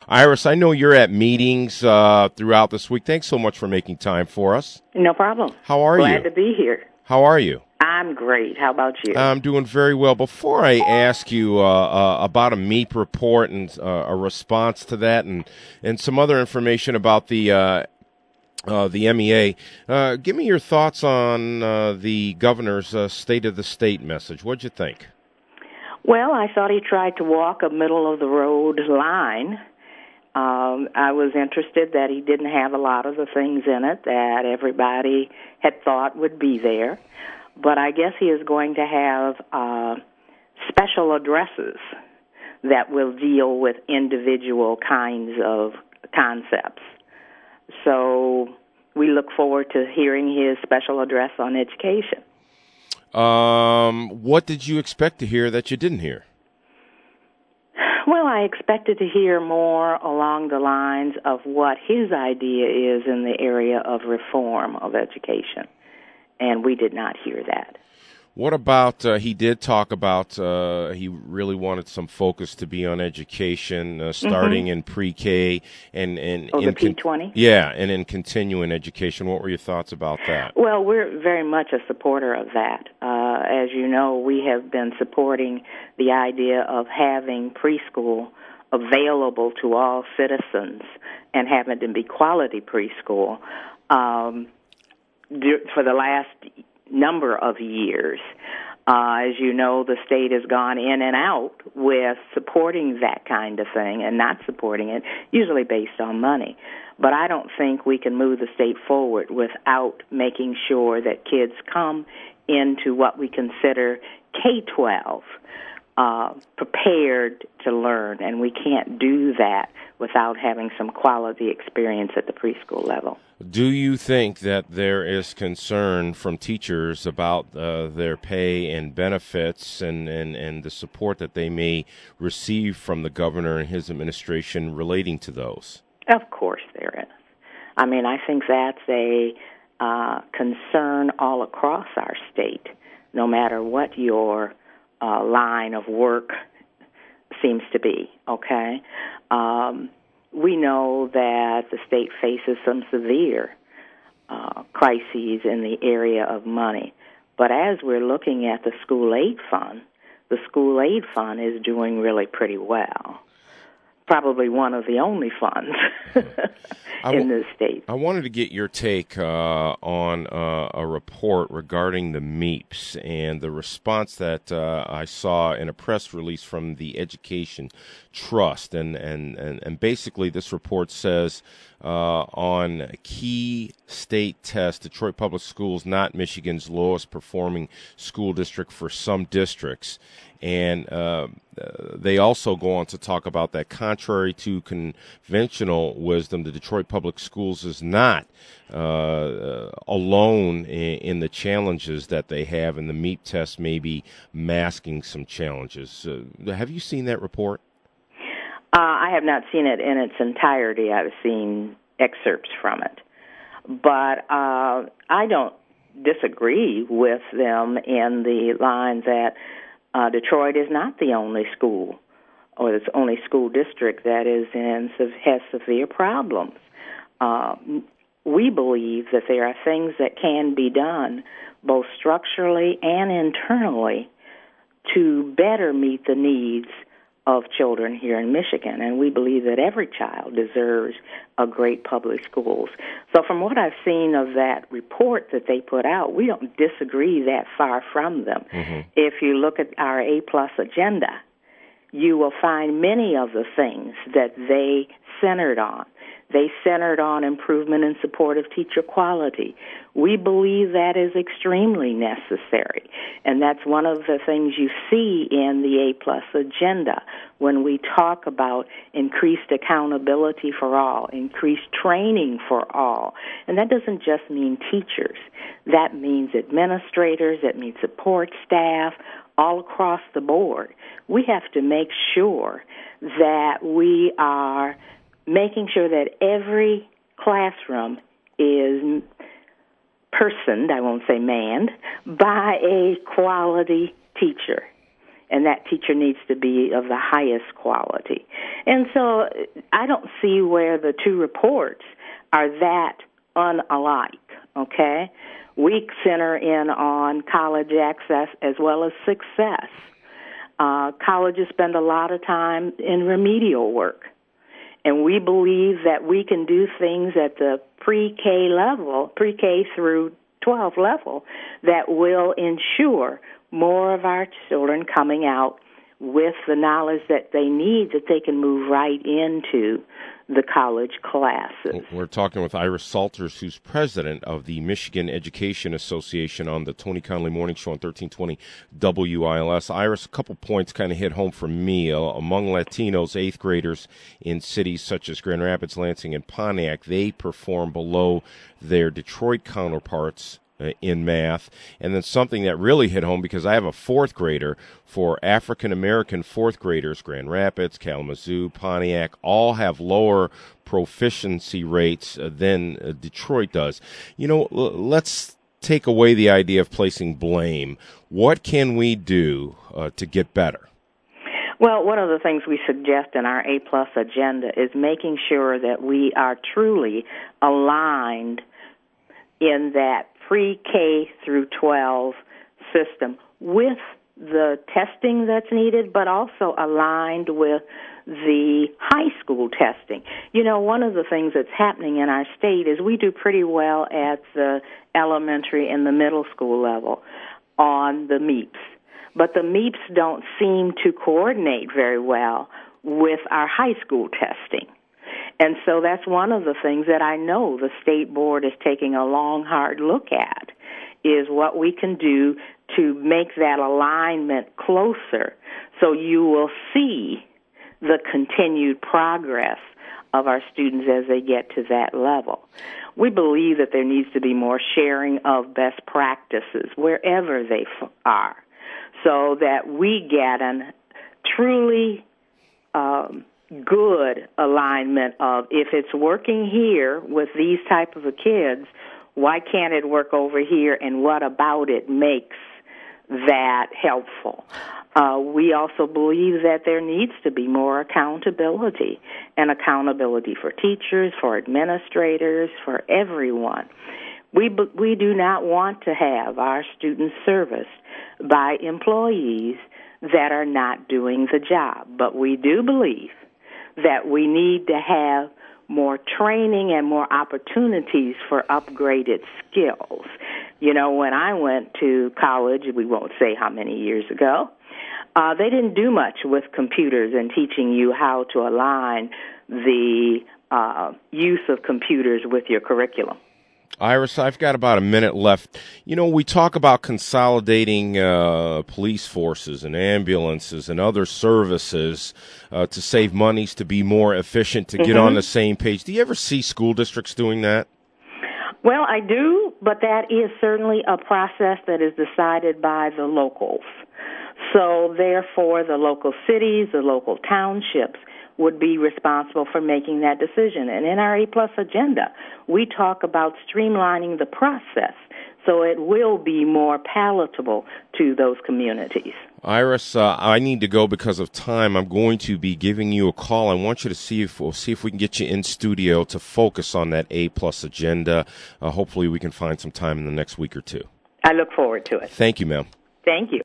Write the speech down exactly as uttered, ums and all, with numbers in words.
Iris, I know you're at meetings uh, throughout this week. Thanks so much for making time for us. No problem. How are Glad you? Glad to be here. How are you? I'm great. How about you? I'm doing very well. Before I ask you uh, uh, about a MEEP report and uh, a response to that and, and some other information about the uh, uh, the M E A, uh, give me your thoughts on uh, the governor's uh, State of the State message. What'd you think? Well, I thought he tried to walk a middle-of-the-road line. Um, I was interested that he didn't have a lot of the things in it that everybody had thought would be there. But I guess he is going to have uh, special addresses that will deal with individual kinds of concepts. So we look forward to hearing his special address on education. Um, what did you expect to hear that you didn't hear? Well, I expected to hear more along the lines of what his idea is in the area of reform of education, and we did not hear that. What about, uh, he did talk about, uh, he really wanted some focus to be on education, uh, starting mm-hmm. in pre-K and, and oh, in the P twenty? Con- yeah, and in continuing education. What were your thoughts about that? Well, we're very much a supporter of that. Uh, as you know, we have been supporting the idea of having preschool available to all citizens and having it be quality preschool um, for the last number of years. Uh, as you know, the state has gone in and out with supporting that kind of thing and not supporting it, usually based on money. But I don't think we can move the state forward without making sure that kids come into what we consider K twelve, uh, prepared to learn, and we can't do that without having some quality experience at the preschool level. Do you think that there is concern from teachers about uh, their pay and benefits and, and, and the support that they may receive from the governor and his administration relating to those? Of course there is. I mean, I think that's a uh, concern all across our state, no matter what your uh, line of work seems to be, okay? Um, we know that the state faces some severe uh, crises in the area of money. But as we're looking at the school aid fund, the school aid fund is doing really pretty well. Probably one of the only funds in the state. I wanted to get your take uh, on uh, a report regarding the MEEPs and the response that uh, I saw in a press release from the Education Trust. And, and, and, and basically this report says uh, on key state tests, Detroit Public Schools, not Michigan's lowest performing school district for some districts. And uh, they also go on to talk about that contrary to conventional wisdom, the Detroit Public Schools is not uh, alone in, in the challenges that they have, and the MEEP test may be masking some challenges. Uh, have you seen that report? Uh, I have not seen it in its entirety. I've seen excerpts from it. But uh, I don't disagree with them in the line that Uh, Detroit is not the only school or the only school district that is in has severe problems. Uh, we believe that there are things that can be done both structurally and internally to better meet the needs of children here in Michigan, and we believe that every child deserves a great public schools. So from what I've seen of that report that they put out, we don't disagree that far from them. Mm-hmm. If you look at our A-plus agenda, you will find many of the things that they centered on. They centered on improvement and support of teacher quality. We believe that is extremely necessary, and that's one of the things you see in the A-plus agenda when we talk about increased accountability for all, increased training for all. And that doesn't just mean teachers. That means administrators, it means support staff, all across the board. We have to make sure that we are making sure that every classroom is personed, I won't say manned, by a quality teacher. and that teacher needs to be of the highest quality. And so I don't see where the two reports are that unalike, okay? We center in on college access as well as success. Uh, colleges spend a lot of time in remedial work, and we believe that we can do things at the pre-K level, pre-K through twelve level, that will ensure more of our children coming out with the knowledge that they need, that they can move right into the college classes. We're talking with Iris Salters, who's president of the Michigan Education Association, on the Tony Conley Morning Show on thirteen twenty W I L S. Iris, a couple points kind of hit home for me. Uh, among Latinos, eighth graders in cities such as Grand Rapids, Lansing, and Pontiac, they perform below their Detroit counterparts Uh, in math. And then something that really hit home, because I have a fourth grader, for African-American fourth graders, Grand Rapids, Kalamazoo, Pontiac, all have lower proficiency rates uh, than uh, Detroit does. You know, l- let's take away the idea of placing blame. What can we do uh, to get better? Well, one of the things we suggest in our A-plus agenda is making sure that we are truly aligned in that pre-K through twelve system with the testing that's needed, but also aligned with the high school testing. You know, one of the things that's happening in our state is we do pretty well at the elementary and the middle school level on the MEEPS, but the MEEPS don't seem to coordinate very well with our high school testing. And so that's one of the things that I know the state board is taking a long, hard look at, is what we can do to make that alignment closer so you will see the continued progress of our students as they get to that level. We believe that there needs to be more sharing of best practices wherever they f- are, so that we get a truly um, good alignment of, if it's working here with these type of kids, why can't it work over here, and what about it makes that helpful? Uh, we also believe that there needs to be more accountability, and accountability for teachers, for administrators, for everyone. We we do not want to have our students serviced by employees that are not doing the job, but we do believe that we need to have more training and more opportunities for upgraded skills. You know, when I went to college, we won't say how many years ago, uh, they didn't do much with computers and teaching you how to align the uh, use of computers with your curriculum. Iris, I've got about a minute left. You know, we talk about consolidating uh, police forces and ambulances and other services uh, to save monies, to be more efficient, to get mm-hmm. on the same page. Do you ever see school districts doing that? Well, I do, but that is certainly a process that is decided by the locals. So, therefore, the local cities, the local townships would be responsible for making that decision. And in our A-plus agenda, we talk about streamlining the process so it will be more palatable to those communities. Iris, uh, I need to go because of time. I'm going to be giving you a call. I want you to see if we'll see if we can get you in studio to focus on that A-plus agenda. Uh, hopefully we can find some time in the next week or two. I look forward to it. Thank you, ma'am. Thank you.